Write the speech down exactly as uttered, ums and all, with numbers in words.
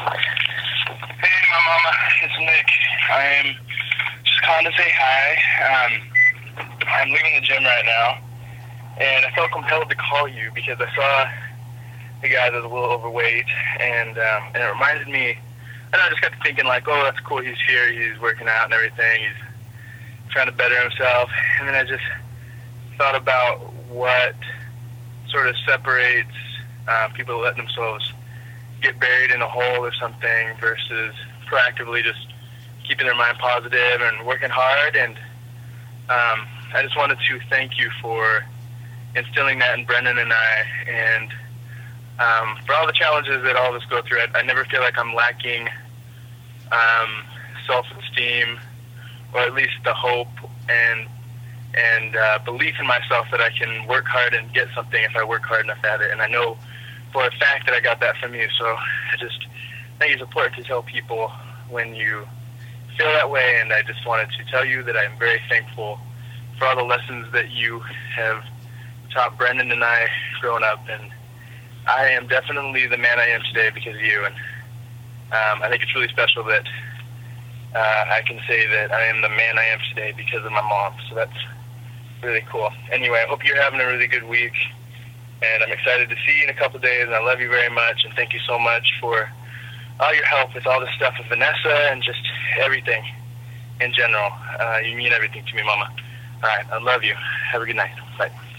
Hey, my mama, it's Nick. I'm just calling to say hi. Um, I'm leaving the gym right now, and I felt compelled to call you because I saw the guy that was a little overweight, and um, and it reminded me, and I just got to thinking like, oh, that's cool, he's here, he's working out and everything, he's trying to better himself, and then I just thought about what sort of separates uh, people letting themselves get buried in a hole or something versus proactively just keeping their mind positive and working hard. And um, I just wanted to thank you for instilling that in Brendan and I, and um, for all the challenges that all of us go through. I, I never feel like I'm lacking um, self-esteem, or at least the hope and and uh, belief in myself that I can work hard and get something if I work hard enough at it. And I know for a fact that I got that from you. So I just think it's important to tell people when you feel that way. And I just wanted to tell you that I'm very thankful for all the lessons that you have taught Brendan and I growing up. And I am definitely the man I am today because of you. And um, I think it's really special that uh, I can say that I am the man I am today because of my mom. So that's really cool. Anyway, I hope you're having a really good week, and I'm excited to see you in a couple of days, and I love you very much, and thank you so much for all your help with all this stuff with Vanessa and just everything in general. Uh, you mean everything to me, Mama. All right, I love you. Have a good night. Bye.